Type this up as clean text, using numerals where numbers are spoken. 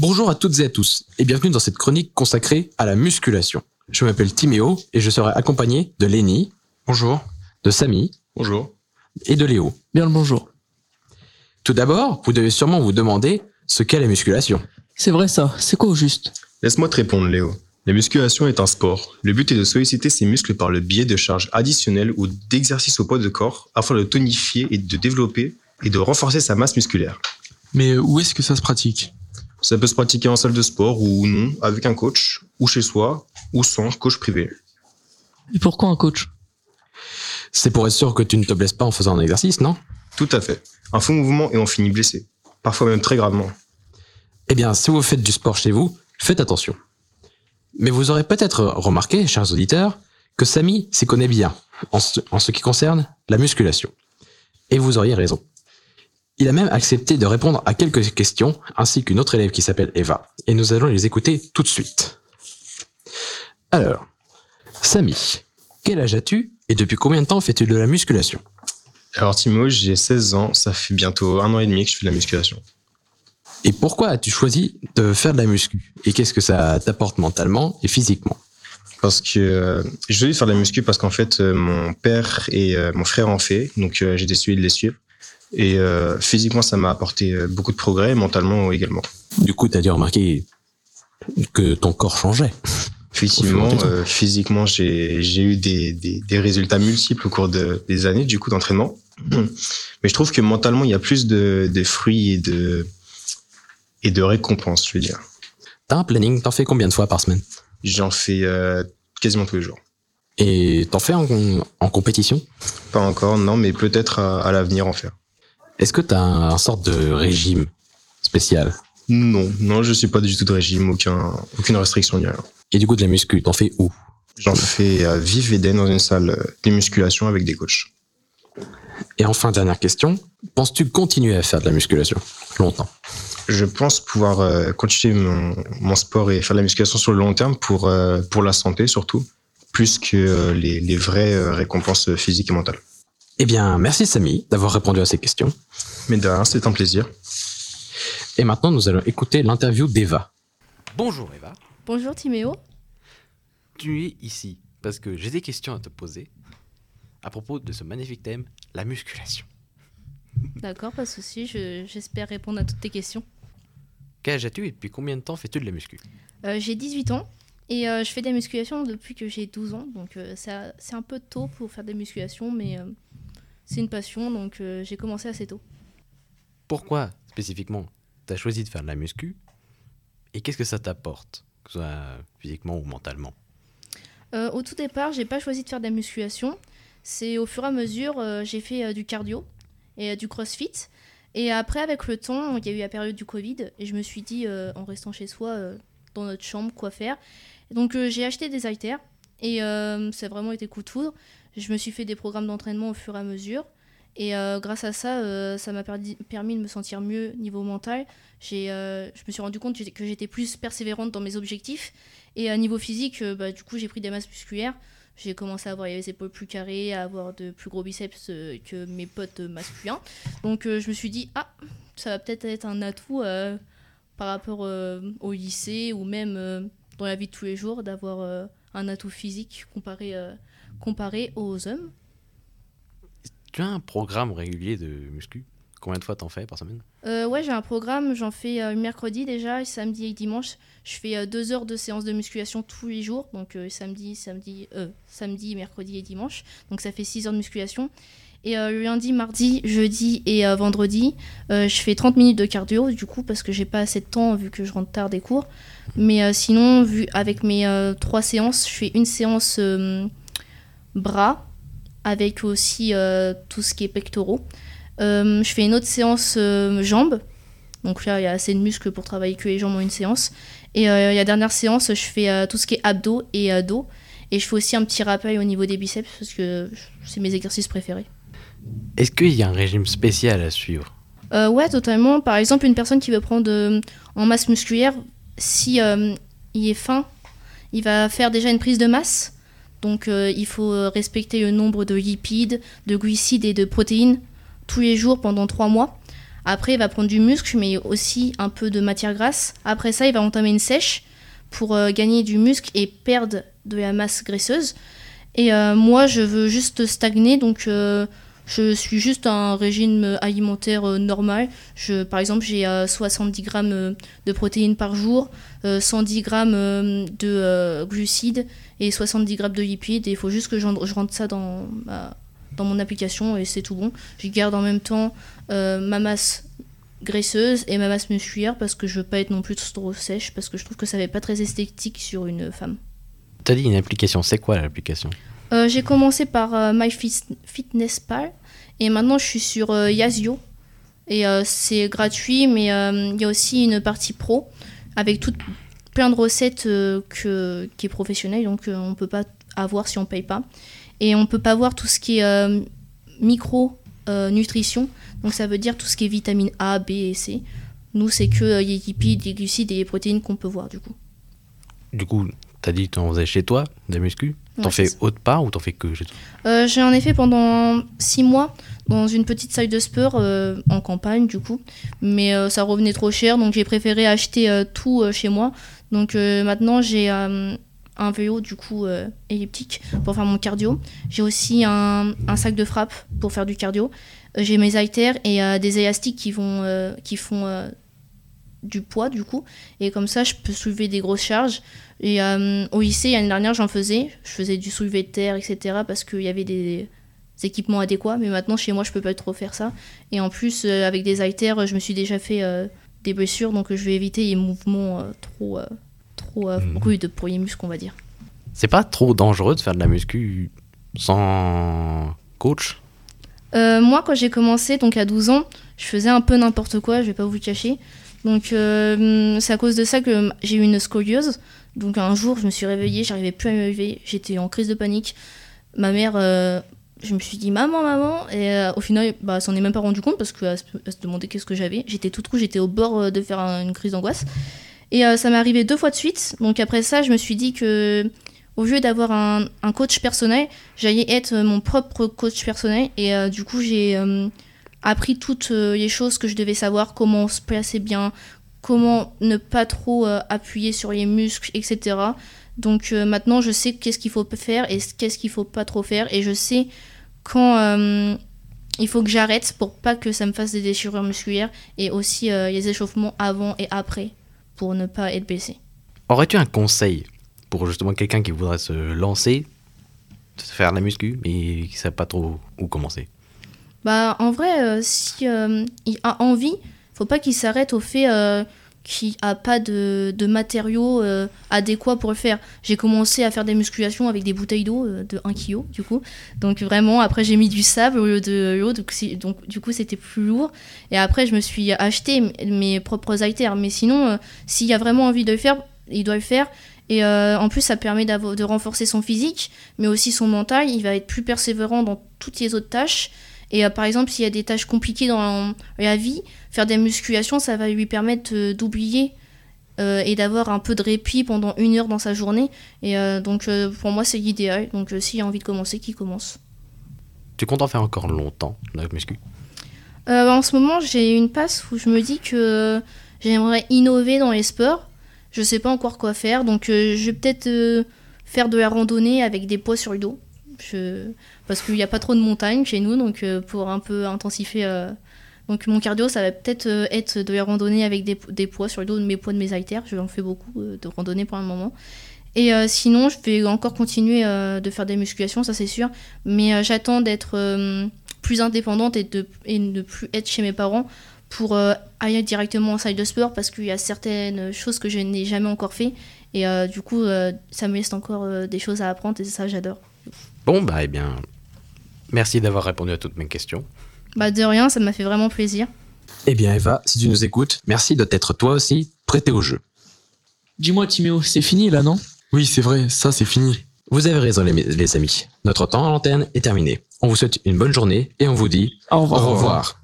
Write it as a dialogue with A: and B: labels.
A: Bonjour à toutes et à tous et bienvenue dans cette chronique consacrée à la musculation. Je m'appelle Timéo et je serai accompagné de Lenny.
B: Bonjour.
A: De Samy.
B: Bonjour.
A: Et de Léo.
C: Bien le bonjour.
A: Tout d'abord, vous devez sûrement vous demander ce qu'est la musculation.
C: C'est vrai ça, c'est quoi au juste ?
B: Laisse-moi te répondre, Léo. La musculation est un sport. Le but est de solliciter ses muscles par le biais de charges additionnelles ou d'exercices au poids de corps afin de tonifier et de développer et de renforcer sa masse musculaire.
D: Mais où est-ce que ça se pratique ?
B: Ça peut se pratiquer en salle de sport ou non, avec un coach, ou chez soi, ou sans coach privé.
C: Et pourquoi un coach ?
A: C'est pour être sûr que tu ne te blesses pas en faisant un exercice, non ?
B: Tout à fait. Un faux mouvement et on finit blessé. Parfois même très gravement.
A: Eh bien, si vous faites du sport chez vous, faites attention. Mais vous aurez peut-être remarqué, chers auditeurs, que Samy s'y connaît bien en ce qui concerne la musculation. Et vous auriez raison. Il a même accepté de répondre à quelques questions, ainsi qu'une autre élève qui s'appelle Eva. Et nous allons les écouter tout de suite. Alors, Samy, quel âge as-tu et depuis combien de temps fais-tu de la musculation ?
B: Alors Timo, j'ai 16 ans, ça fait bientôt 1 an et demi que je fais de la musculation.
A: Et pourquoi as-tu choisi de faire de la muscu ? Et qu'est-ce que ça t'apporte mentalement et physiquement ?
B: Parce que j'ai choisi de faire de la muscu parce qu'en fait, mon père et mon frère en fait, donc j'ai décidé de les suivre. Et physiquement, ça m'a apporté beaucoup de progrès, mentalement également.
A: Du coup, tu as dû remarquer que ton corps changeait.
B: Effectivement, physiquement, j'ai eu des résultats multiples au cours des années du coup d'entraînement. Mais je trouve que mentalement, il y a plus de fruits et de récompenses, je veux dire.
A: T'as un planning, t'en fais combien de fois par semaine ?
B: J'en fais quasiment tous les jours.
A: Et t'en fais en compétition ?
B: Pas encore, non, mais peut-être à l'avenir en faire.
A: Est-ce que t'as un sorte de régime spécial ?
B: Non, je suis pas du tout de régime, aucune restriction, ni rien.
A: Et du coup, de la muscu, t'en fais où ?
B: J'en fais à Viv-Eden dans une salle de musculation avec des coachs.
A: Et enfin, dernière question, penses-tu continuer à faire de la musculation longtemps ?
B: Je pense pouvoir continuer mon sport et faire de la musculation sur le long terme pour la santé surtout, plus que les vraies récompenses physiques et mentales.
A: Eh bien, merci Samy d'avoir répondu à ces questions.
B: Mais de rien, c'est un plaisir.
A: Et maintenant, nous allons écouter l'interview d'Eva.
E: Bonjour Eva.
F: Bonjour Timéo.
E: Tu es ici parce que j'ai des questions à te poser à propos de ce magnifique thème, la musculation.
F: D'accord, pas de souci, j'espère répondre à toutes tes questions.
E: Quel âge as-tu et depuis combien de temps fais-tu de la muscu ?
F: J'ai 18 ans et je fais de la musculation depuis que j'ai 12 ans, donc c'est un peu tôt pour faire de la musculation, mais c'est une passion, donc j'ai commencé assez tôt.
E: Pourquoi, spécifiquement, tu as choisi de faire de la muscu et qu'est-ce que ça t'apporte, que ce soit physiquement ou mentalement ?
F: Au tout départ, j'ai pas choisi de faire de la musculation. C'est au fur et à mesure, j'ai fait du cardio et du crossfit. Et après, avec le temps, il y a eu la période du Covid et je me suis dit, en restant chez soi, dans notre chambre, quoi faire. Et donc, j'ai acheté des haltères et ça a vraiment été coup de foudre. Je me suis fait des programmes d'entraînement au fur et à mesure. Et grâce à ça, ça m'a permis de me sentir mieux niveau mental. Je me suis rendu compte que j'étais plus persévérante dans mes objectifs. Et à niveau physique, du coup, j'ai pris des masses musculaires. J'ai commencé à avoir les épaules plus carrées, à avoir de plus gros biceps que mes potes masculins. Donc je me suis dit, ça va peut-être être un atout par rapport au lycée ou même dans la vie de tous les jours, d'avoir un atout physique comparé aux hommes.
E: Tu as un programme régulier de muscu ? Combien de fois t'en fais par semaine ?
F: Ouais, j'ai un programme, j'en fais mercredi déjà, samedi et dimanche. Je fais 2 heures de séance de musculation tous les jours, donc samedi, mercredi et dimanche. Donc ça fait 6 heures de musculation. Et le lundi, mardi, jeudi et vendredi, je fais 30 minutes de cardio, du coup, parce que j'ai pas assez de temps vu que je rentre tard des cours. Mais sinon, avec mes 3 séances, je fais une séance bras, avec aussi tout ce qui est pectoraux. Je fais une autre séance jambes. Donc là, il y a assez de muscles pour travailler que les jambes en une séance. Et la dernière séance, je fais tout ce qui est abdos et dos. Et je fais aussi un petit rappel au niveau des biceps parce que c'est mes exercices préférés.
E: Est-ce qu'il y a un régime spécial à suivre ?
F: Ouais, totalement. Par exemple, une personne qui veut prendre en masse musculaire, si il est faim, il va faire déjà une prise de masse. Donc il faut respecter le nombre de lipides, de glucides et de protéines tous les jours pendant 3 mois. Après, il va prendre du muscle, mais aussi un peu de matière grasse. Après ça, il va entamer une sèche pour gagner du muscle et perdre de la masse graisseuse. Et moi, je veux juste stagner, donc je suis juste un régime alimentaire normal. Par exemple, j'ai 70 grammes de protéines par jour, 110 grammes de glucides et 70 grammes de lipides. Et il faut juste que je rentre ça dans mon application et c'est tout bon. Je garde en même temps ma masse graisseuse et ma masse musculaire parce que je veux pas être non plus trop sèche parce que je trouve que ça fait pas très esthétique sur une femme.
E: T'as dit une application, c'est quoi l'application ?
F: J'ai commencé par MyFitnessPal et maintenant je suis sur Yazio et c'est gratuit mais il y a aussi une partie pro avec plein de recettes qui est professionnelle donc on peut pas avoir si on paye pas et on peut pas voir tout ce qui est nutrition donc ça veut dire tout ce qui est vitamine A, B et C. Nous c'est que les lipides, les glucides et les protéines qu'on peut voir du coup.
E: Du coup, t'as dit que t'en faisais chez toi, de la muscu. T'en fais autre part ou t'en fais que chez toi ?
F: J'en ai fait pendant 6 mois dans une petite salle de sport en campagne du coup. Mais ça revenait trop cher donc j'ai préféré acheter tout chez moi. Donc maintenant j'ai un vélo du coup elliptique pour faire mon cardio. J'ai aussi un sac de frappe pour faire du cardio. J'ai mes haltères et des élastiques qui font du poids du coup et comme ça je peux soulever des grosses charges et au lycée l'année dernière je faisais du soulevé de terre etc parce qu'il y avait des équipements adéquats mais maintenant chez moi je peux pas trop faire ça et en plus avec des haltères je me suis déjà fait des blessures donc je vais éviter les mouvements trop rudes pour les muscles on va dire.
E: C'est pas trop dangereux de faire de la muscu sans coach ?
F: Moi quand j'ai commencé donc à 12 ans je faisais un peu n'importe quoi je vais pas vous le cacher. Donc c'est à cause de ça que j'ai eu une scoliose. Donc un jour je me suis réveillée, j'arrivais plus à me lever, j'étais en crise de panique. Ma mère, je me suis dit maman et au final elle s'en est même pas rendu compte parce qu'elle se demandait qu'est-ce que j'avais. J'étais toute rouge, j'étais au bord de faire une crise d'angoisse. Et ça m'est arrivé 2 fois de suite. Donc après ça je me suis dit que au lieu d'avoir un coach personnel, j'allais être mon propre coach personnel. Et du coup j'ai appris toutes les choses que je devais savoir, comment se placer bien, comment ne pas trop appuyer sur les muscles, etc. Donc maintenant, je sais qu'est-ce qu'il faut faire et qu'est-ce qu'il faut pas trop faire. Et je sais quand il faut que j'arrête pour pas que ça me fasse des déchirures musculaires et aussi les échauffements avant et après pour ne pas être blessé.
E: Aurais-tu un conseil pour justement quelqu'un qui voudrait se lancer, faire de la muscu, mais qui ne sait pas trop où commencer ?
F: En vrai, si il a envie, faut pas qu'il s'arrête au fait qu'il a pas de matériaux adéquats pour le faire. J'ai commencé à faire des musculations avec des bouteilles d'eau de 1 kg du coup. Donc vraiment, après j'ai mis du sable au lieu de l'eau, donc du coup c'était plus lourd. Et après je me suis acheté mes propres haltères. Mais sinon, s'il a vraiment envie de le faire, il doit le faire. Et en plus ça permet de renforcer son physique, mais aussi son mental. Il va être plus persévérant dans toutes les autres tâches. Et par exemple, s'il y a des tâches compliquées dans la vie, faire des musculations, ça va lui permettre d'oublier et d'avoir un peu de répit pendant 1 heure dans sa journée. Et donc, pour moi, c'est l'idéal. Donc, s'il a envie de commencer, qu'il commence.
E: Tu comptes en faire encore longtemps, la muscu ?
F: En ce moment, j'ai une passe où je me dis que j'aimerais innover dans les sports. Je sais pas encore quoi faire. Donc, je vais peut-être faire de la randonnée avec des poids sur le dos. Parce qu'il n'y a pas trop de montagnes chez nous, donc pour un peu intensifier. Donc mon cardio, ça va peut-être être de la randonnée avec des poids sur le dos, mes poids de mes haltères. J'en fais beaucoup de randonnée pour le moment. Et sinon, je vais encore continuer de faire des musculations, ça c'est sûr. Mais j'attends d'être plus indépendante et de ne plus être chez mes parents pour aller directement en salle de sport parce qu'il y a certaines choses que je n'ai jamais encore fait. Et du coup, ça me laisse encore des choses à apprendre et ça, j'adore.
E: Bon, eh bien, merci d'avoir répondu à toutes mes questions.
F: De rien, ça m'a fait vraiment plaisir.
A: Eh bien, Eva, si tu nous écoutes, merci de t'être toi aussi prêtée au jeu.
C: Dis-moi, Timéo, c'est fini là, non ?
D: Oui, c'est vrai, ça c'est fini.
A: Vous avez raison, les amis. Notre temps à l'antenne est terminé. On vous souhaite une bonne journée et on vous dit
C: Au revoir.
A: Au revoir.